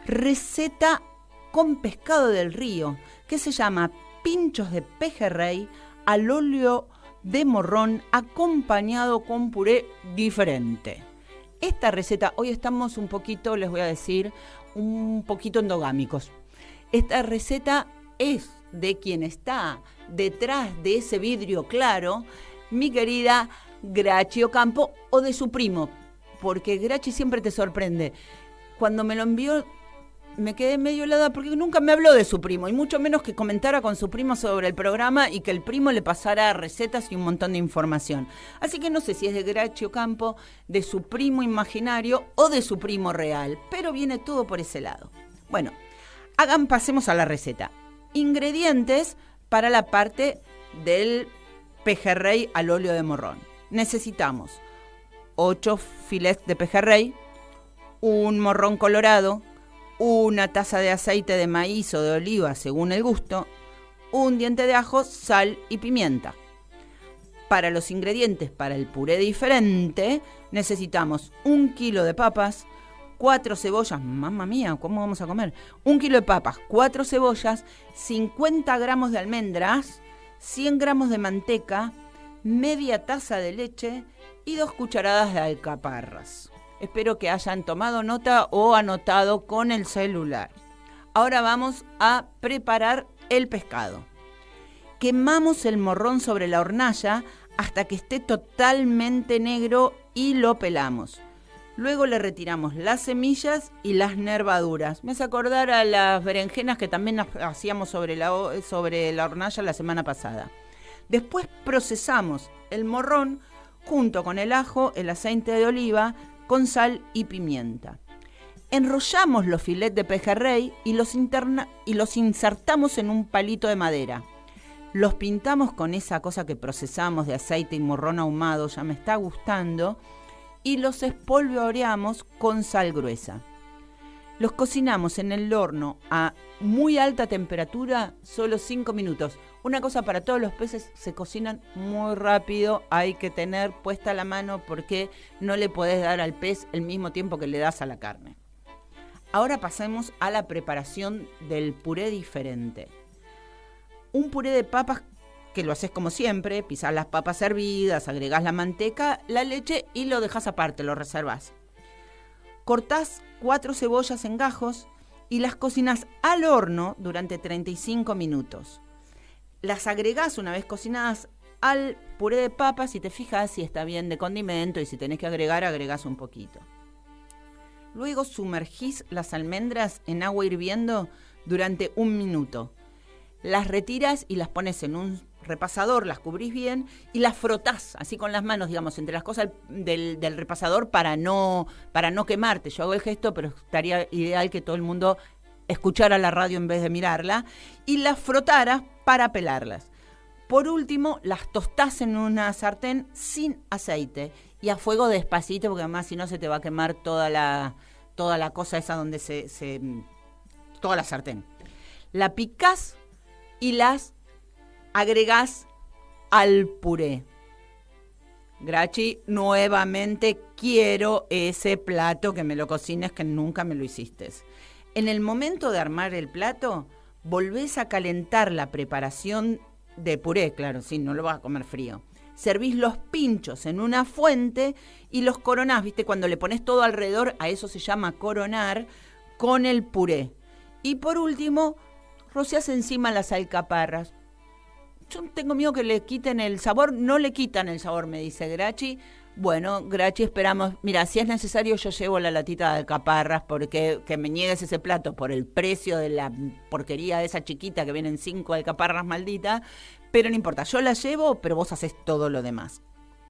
receta con pescado del río, que se llama pinchos de pejerrey al óleo de morrón acompañado con puré diferente. Esta receta, hoy estamos un poquito, les voy a decir, un poquito endogámicos. Esta receta es de quien está detrás de ese vidrio claro, mi querida Grachi Ocampo, o de su primo, porque Grachi siempre te sorprende. Cuando me lo envió me quedé medio helada porque nunca me habló de su primo, y mucho menos que comentara con su primo sobre el programa y que el primo le pasara recetas y un montón de información. Así que no sé si es de Grachi Ocampo, de su primo imaginario o de su primo real, pero viene todo por ese lado. Bueno, pasemos a la receta. Ingredientes para la parte del pejerrey al óleo de morrón. Necesitamos 8 filets de pejerrey, un morrón colorado, una taza de aceite de maíz o de oliva según el gusto, un diente de ajo, sal y pimienta. Para los ingredientes para el puré diferente necesitamos 1 kilo de papas, 4 cebollas, mamma mía, ¿cómo vamos a comer? 1 kilo de papas, 4 cebollas, 50 gramos de almendras, 100 gramos de manteca, media taza de leche y 2 cucharadas de alcaparras. Espero que hayan tomado nota o anotado con el celular. Ahora vamos a preparar el pescado. Quemamos el morrón sobre la hornalla hasta que esté totalmente negro y lo pelamos. Luego le retiramos las semillas y las nervaduras. Me hace acordar a las berenjenas que también hacíamos sobre la hornalla la semana pasada. Después procesamos el morrón junto con el ajo, el aceite de oliva, con sal y pimienta. Enrollamos los filets de pejerrey y los insertamos en un palito de madera. Los pintamos con esa cosa que procesamos de aceite y morrón ahumado, ya me está gustando, y los espolvoreamos con sal gruesa. Los cocinamos en el horno a muy alta temperatura, solo 5 minutos. Una cosa para todos los peces, se cocinan muy rápido, hay que tener puesta la mano porque no le podés dar al pez el mismo tiempo que le das a la carne. Ahora pasemos a la preparación del puré diferente. Un puré de papas que lo haces como siempre, pisás las papas hervidas, agregás la manteca, la leche y lo dejás aparte, lo reservás. Cortás 4 cebollas en gajos y las cocinas al horno durante 35 minutos. Las agregás una vez cocinadas al puré de papas y te fijas si está bien de condimento y si tenés que agregar, agregás un poquito. Luego sumergís las almendras en agua hirviendo durante 1 minuto. Las retiras y las pones en un repasador, las cubrís bien y las frotás así con las manos, digamos, entre las cosas del repasador para no quemarte. Yo hago el gesto, pero estaría ideal que todo el mundo escuchara la radio en vez de mirarla, y las frotaras para pelarlas. Por último, las tostás en una sartén sin aceite y a fuego despacito, porque además si no se te va a quemar toda la cosa esa donde toda la sartén. La picás y las agregás al puré. Grachi, nuevamente quiero ese plato que me lo cocines, que nunca me lo hiciste. En el momento de armar el plato, volvés a calentar la preparación de puré, claro, sí, no lo vas a comer frío. Servís los pinchos en una fuente y los coronás, ¿viste? Cuando le pones todo alrededor, a eso se llama coronar, con el puré. Y por último, rociás encima las alcaparras. Yo tengo miedo que le quiten el sabor. No le quitan el sabor, me dice Grachi. Bueno, Grachi, esperamos. Mira, si es necesario yo llevo la latita de alcaparras, porque que me niegues ese plato por el precio de la porquería de esa chiquita que vienen 5 alcaparras malditas, pero no importa, yo la llevo, pero vos haces todo lo demás.